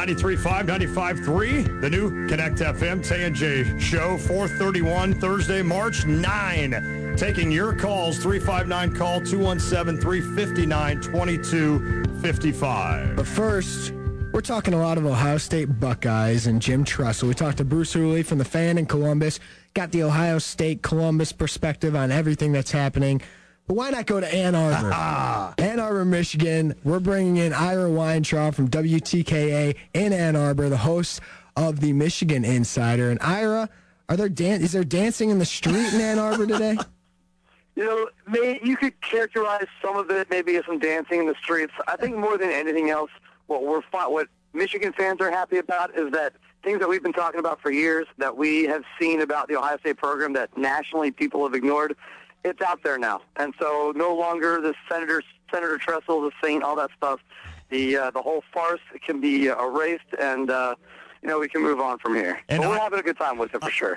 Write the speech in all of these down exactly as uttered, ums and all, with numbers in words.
ninety-three point five, ninety-five point three, the new Connect F M, Tay and Jay Show, four thirty-one, Thursday, March ninth. Taking your calls, three five nine, call, two one seven, three five nine, two two five five. But first, we're talking a lot of Ohio State Buckeyes and Jim Tressel. We talked to Bruce Hooley from the Fan in Columbus, got the Ohio State Columbus perspective on everything that's happening. But why not go to Ann Arbor? Ann Arbor, Michigan. We're bringing in Ira Weintraub from W T K A in Ann Arbor, the host of the Michigan Insider. And Ira, are there dan- is there dancing in the street in Ann Arbor today? You know, may, you could characterize some of it maybe as some dancing in the streets. I think more than anything else, what we're what Michigan fans are happy about is that things that we've been talking about for years, that we have seen about the Ohio State program that nationally people have ignored. It's out there now, and so no longer the Senator Senator Tressel, the Saint, all that stuff. The uh, the whole farce can be uh, erased, and uh, you know we can move on from here. And but we're I, having a good time with it for sure.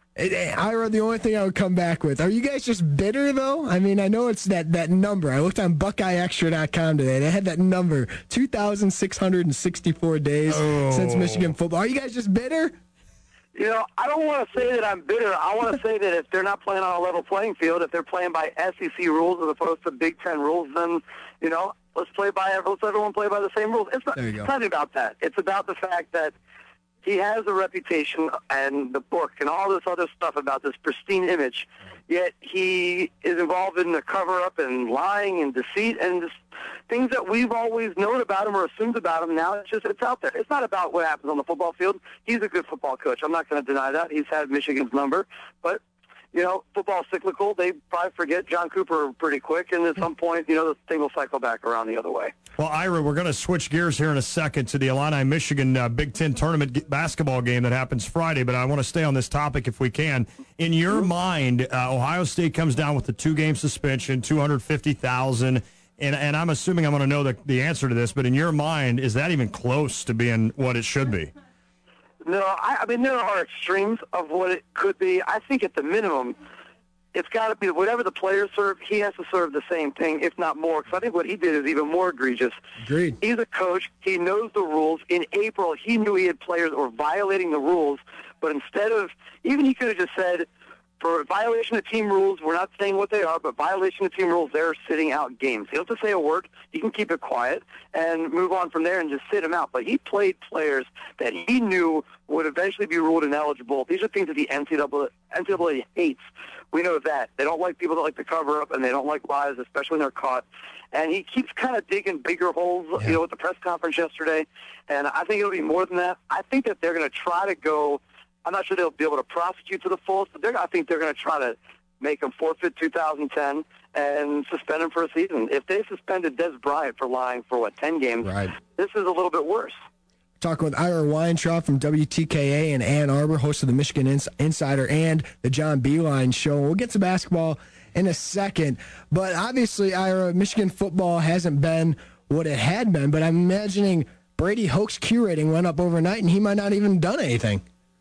Ira, the only thing I would come back with: are you guys just bitter though? I mean, I know it's that that number. I looked on Buckeye Extra dot com today. They had that number: two thousand six hundred sixty-four days oh. since Michigan football. Are you guys just bitter? You know, I don't want to say that I'm bitter. I want to say that if they're not playing on a level playing field, if they're playing by S E C rules as opposed to Big Ten rules, then, you know, let's play by let's everyone play by the same rules. It's not, it's not about that. It's about the fact that he has a reputation and the book and all this other stuff about this pristine image, yet he is involved in the cover-up and lying and deceit and just things that we've always known about him or assumed about him. Now it's just it's out there. It's not about what happens on the football field. He's a good football coach. I'm not going to deny that. He's had Michigan's number, but you know, football's cyclical. They probably forget John Cooper pretty quick, and at some point, you know, the thing will cycle back around the other way. Well, Ira, we're going to switch gears here in a second to the Illini-Michigan uh, Big Ten tournament basketball game that happens Friday, but I want to stay on this topic if we can. In your mm-hmm. mind, uh, Ohio State comes down with the two-game suspension, two hundred fifty thousand dollars, and, and I'm assuming I'm going to know the, the answer to this, but in your mind, is that even close to being what it should be? No, I, I mean, there are extremes of what it could be. I think at the minimum, it's got to be whatever the players serve, he has to serve the same thing, if not more, because I think what he did is even more egregious. Agreed. He's a coach. He knows the rules. In April, he knew he had players that were violating the rules, but instead of, even he could have just said, for violation of team rules, we're not saying what they are, but violation of team rules, they're sitting out games. You don't have to say a word. You can keep it quiet and move on from there and just sit them out. But he played players that he knew would eventually be ruled ineligible. These are things that the N C double A, N C double A hates. We know that. They don't like people that like to cover up, and they don't like lies, especially when they're caught. And he keeps kind of digging bigger holes, yeah. you know, at the press conference yesterday. And I think it'll be more than that. I think that they're going to try to go – I'm not sure they'll be able to prosecute to the fullest, but they're, I think they're going to try to make him forfeit two thousand ten and suspend him for a season. If they suspended Des Bryant for lying for, what, ten games, right. this is a little bit worse. Talking with Ira Weintraub from W T K A in Ann Arbor, host of the Michigan Ins- Insider and the John Beilein Show. We'll get to basketball in a second, but obviously, Ira, Michigan football hasn't been what it had been, but I'm imagining Brady Hoke's Q rating went up overnight, and he might not even done anything.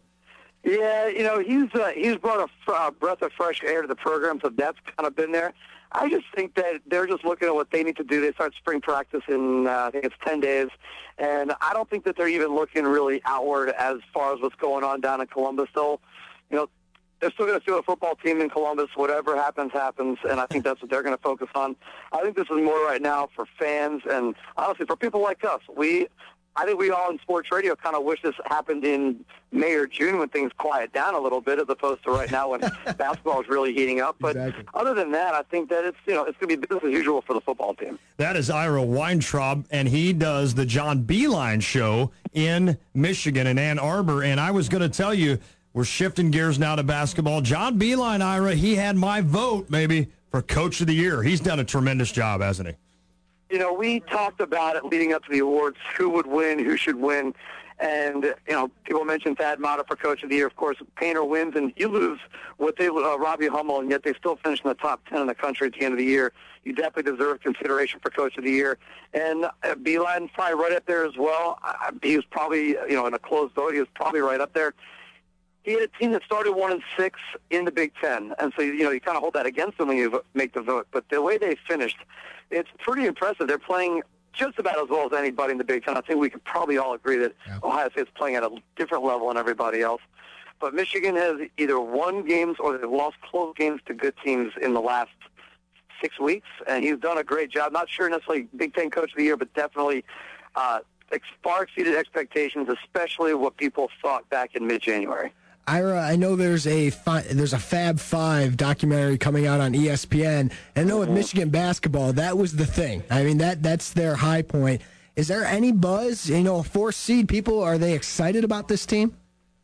Yeah, you know, he's uh, he's brought a uh, breath of fresh air to the program, so that's kind of been there. I just think that they're just looking at what they need to do. They start spring practice in, uh, I think it's ten days, and I don't think that they're even looking really outward as far as what's going on down in Columbus. They'll, you know, they're still going to field a football team in Columbus. Whatever happens, happens, and I think that's what they're going to focus on. I think this is more right now for fans and, honestly, for people like us. We I think we all in sports radio kind of wish this happened in May or June when things quiet down a little bit, as opposed to right now when basketball is really heating up. But exactly. Other than that, I think that it's you know it's going to be business as usual for the football team. That is Ira Weintraub, and he does the John Beilein Show in Michigan in Ann Arbor. And I was going to tell you, we're shifting gears now to basketball. John Beilein, Ira, he had my vote maybe for Coach of the Year. He's done a tremendous job, hasn't he? You know, we talked about it leading up to the awards, who would win, who should win. And, you know, people mentioned Thad Matta for Coach of the Year. Of course, Painter wins, and you lose what they uh, Robbie Hummel, and yet they still finish in the top ten in the country at the end of the year. You definitely deserve consideration for Coach of the Year. And uh, Beilein's probably right up there as well. I, he was probably, you know, in a closed vote, he was probably right up there. He had a team that started one and six in the Big Ten, and so you know you kind of hold that against them when you make the vote. But the way they finished, it's pretty impressive. They're playing just about as well as anybody in the Big Ten. I think we could probably all agree that yeah. Ohio State's playing at a different level than everybody else. But Michigan has either won games or they've lost close games to good teams in the last six weeks, and he's done a great job. Not sure necessarily Big Ten Coach of the Year, but definitely uh, far exceeded expectations, especially what people thought back in mid-January. Ira, I know there's a fi- there's a Fab Five documentary coming out on E S P N, and I know with Michigan basketball, that was the thing. I mean, that that's their high point. Is there any buzz? You know, fourth seed people, are they excited about this team?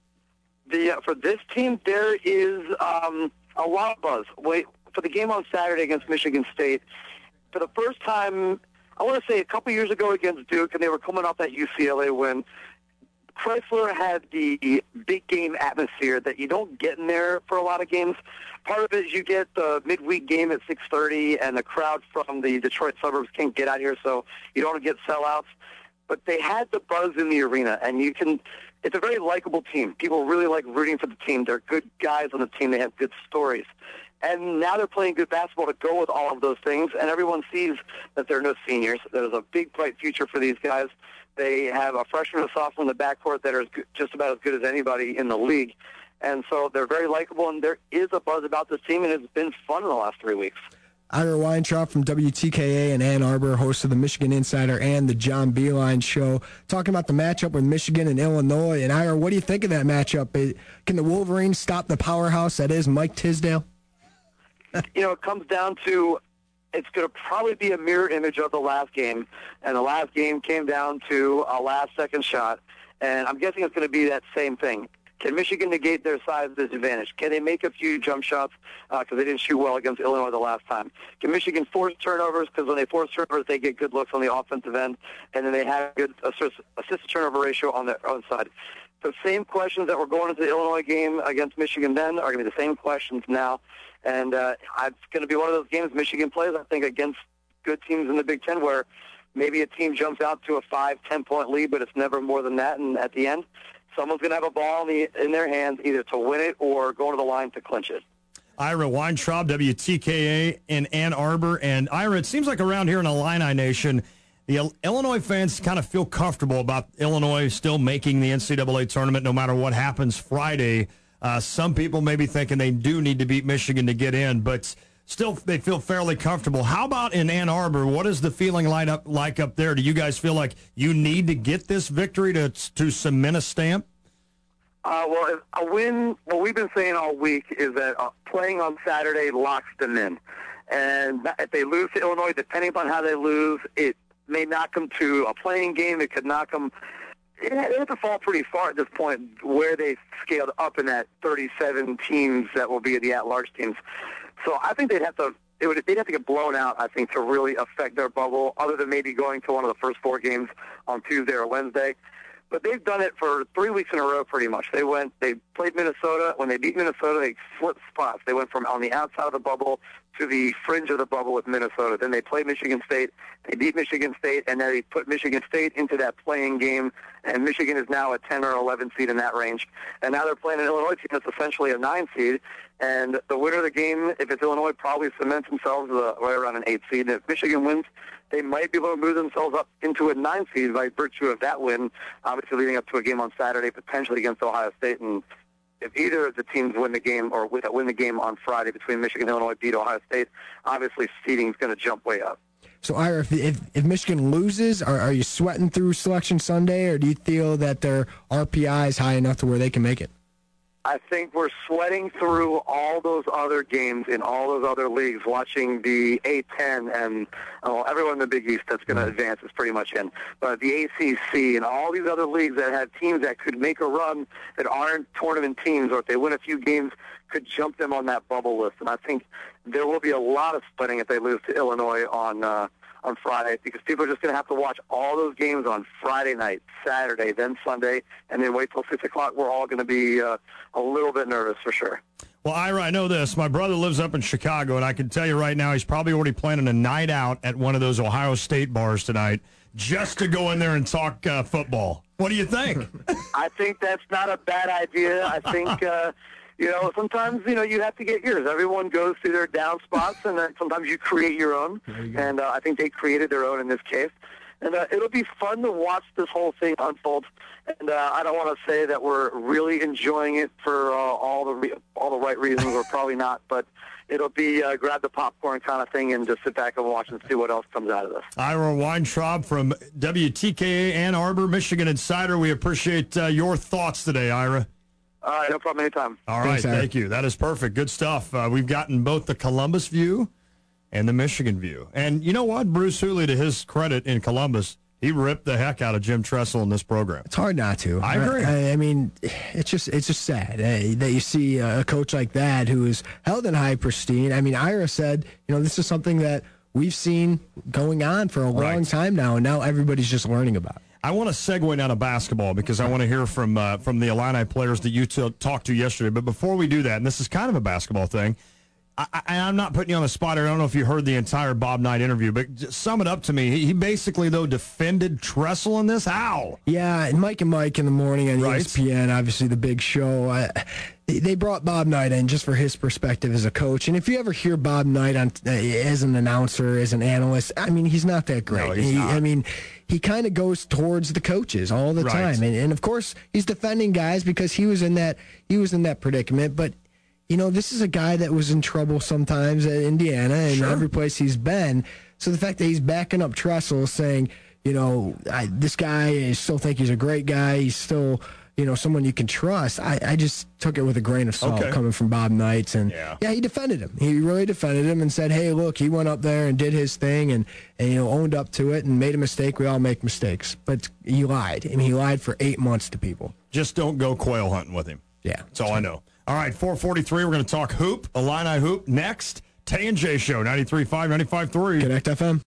The uh, for this team, there is um, a lot of buzz. Wait for the game on Saturday against Michigan State. For the first time, I want to say a couple years ago against Duke, and they were coming off that U C L A win. Chrysler had the big game atmosphere that you don't get in there for a lot of games. Part of it is you get the midweek game at six thirty, and the crowd from the Detroit suburbs can't get out here, so you don't get sellouts. But they had the buzz in the arena, and you can. It's a very likable team. People really like rooting for the team. They're good guys on the team. They have good stories. And now they're playing good basketball to go with all of those things, and everyone sees that they're no seniors. There's a big, bright future for these guys. They have a freshman and a sophomore in the backcourt that are just about as good as anybody in the league. And so they're very likable, and there is a buzz about this team, and it's been fun in the last three weeks. Ira Weintraub from W T K A in Ann Arbor, host of the Michigan Insider and the John Beilein Show, talking about the matchup with Michigan and Illinois. And Ira, what do you think of that matchup? Can the Wolverines stop the powerhouse that is Mike Tisdale? You know, it comes down to it's going to probably be a mirror image of the last game, and the last game came down to a last-second shot, and I'm guessing it's going to be that same thing. Can Michigan negate their size disadvantage? Can they make a few jump shots because uh, they didn't shoot well against Illinois the last time? Can Michigan force turnovers because when they force turnovers, they get good looks on the offensive end, and then they have a good assist-to-turnover ratio on their own side? The same questions that were going into the Illinois game against Michigan then are going to be the same questions now. And uh, it's going to be one of those games Michigan plays, I think, against good teams in the Big Ten where maybe a team jumps out to a five, ten-point lead, but it's never more than that. And at the end, someone's going to have a ball in, the, in their hands either to win it or go to the line to clinch it. Ira Weintraub, W T K A in Ann Arbor. And, Ira, it seems like around here in Illini Nation, the Illinois fans kind of feel comfortable about Illinois still making the N C double A tournament no matter what happens Friday. Uh, some people may be thinking they do need to beat Michigan to get in, but still they feel fairly comfortable. How about in Ann Arbor? What is the feeling line up, like up there? Do you guys feel like you need to get this victory to to cement a stamp? Uh, well, a win, what we've been saying all week is that uh, playing on Saturday locks them in. And if they lose to Illinois, depending upon how they lose, it may knock them to a playing game. It could knock them They have to fall pretty far at this point where they scaled up in that thirty-seven teams that will be the at-large teams. So I think they'd have to it would, they'd have to get blown out, I think, to really affect their bubble, other than maybe going to one of the first four games on Tuesday or Wednesday. But they've done it for three weeks in a row pretty much. They went, they played Minnesota. When they beat Minnesota, they flipped spots. They went from on the outside of the bubble to the fringe of the bubble with Minnesota. Then they played Michigan State. They beat Michigan State, and then they put Michigan State into that playing game, and Michigan is now a ten or eleven seed in that range. And now they're playing an Illinois team that's essentially a nine seed, and the winner of the game, if it's Illinois, probably cements themselves uh, right around an eight seed. And if Michigan wins, they might be able to move themselves up into a nine seed by virtue of that win, obviously leading up to a game on Saturday, potentially against Ohio State. And if either of the teams win the game or win the game on Friday between Michigan and Illinois, beat Ohio State, obviously seeding is going to jump way up. So, Ira, if, if, if Michigan loses, are, are you sweating through Selection Sunday, or do you feel that their R P I is high enough to where they can make it? I think we're sweating through all those other games in all those other leagues, watching the A ten and oh, everyone in the Big East that's going to advance is pretty much in. But the A C C and all these other leagues that have teams that could make a run that aren't tournament teams, or if they win a few games, could jump them on that bubble list. And I think there will be a lot of splitting if they lose to Illinois on uh, on Friday, because people are just going to have to watch all those games on Friday night, Saturday, then Sunday, and then wait till six o'clock. We're all going to be uh, a little bit nervous for sure. Well, Ira, I know this. My brother lives up in Chicago, and I can tell you right now he's probably already planning a night out at one of those Ohio State bars tonight just to go in there and talk uh, football. What do you think? I think that's not a bad idea. I think, uh, you know, sometimes, you know, you have to get yours. Everyone goes through their down spots, and then sometimes you create your own. You and uh, I think they created their own in this case. And uh, it'll be fun to watch this whole thing unfold. And uh, I don't want to say that we're really enjoying it for uh, all the re- all the right reasons. We're probably not, but it'll be uh, grab the popcorn kind of thing and just sit back and watch and see what else comes out of this. Ira Weintraub from W T K A Ann Arbor, Michigan Insider. We appreciate uh, your thoughts today, Ira. All right, no problem, anytime. All right, Thanks, thank you. That is perfect. Good stuff. Uh, we've gotten both the Columbus view and the Michigan view. And you know what? Bruce Hooley, to his credit in Columbus, he ripped the heck out of Jim Tressel in this program. It's hard not to. I agree. I, I mean, it's just it's just sad eh, that you see a coach like that who is held in high pristine. I mean, Ira said, you know, this is something that we've seen going on for a long Right. time now, and now everybody's just learning about it. I want to segue down to basketball because I want to hear from uh, from the Illini players that you t- talked to yesterday. But before we do that, and this is kind of a basketball thing, I, I, I'm not putting you on the spot. I don't know if you heard the entire Bob Knight interview, but just sum it up to me. He, he basically, though, defended Tressel in this. How? Yeah, and Mike and Mike in the morning on Right. E S P N, obviously the big show. I, they brought Bob Knight in just for his perspective as a coach. And if you ever hear Bob Knight on uh, as an announcer, as an analyst, I mean, he's not that great. No, he's He- not. I mean, he kind of goes towards the coaches all the Right. time, and, and of course he's defending guys because he was in that he was in that predicament. But you know, this is a guy that was in trouble sometimes at Indiana and Sure. every place he's been. So the fact that he's backing up Tressel, saying, you know, I, this guy, I still think he's a great guy. He's still, you know, someone you can trust. I, I just took it with a grain of salt Okay. coming from Bob Knight. And Yeah. yeah, he defended him. He really defended him and said, hey, look, he went up there and did his thing and, and, you know, owned up to it and made a mistake. We all make mistakes. But he lied. I mean, he lied for eight months to people. Just don't go quail hunting with him. Yeah. That's all I know. All right, four forty-three, we're going to talk hoop, Illini hoop. Next, Tay and Jay Show, ninety-three point five, ninety-five point three. Connect F M.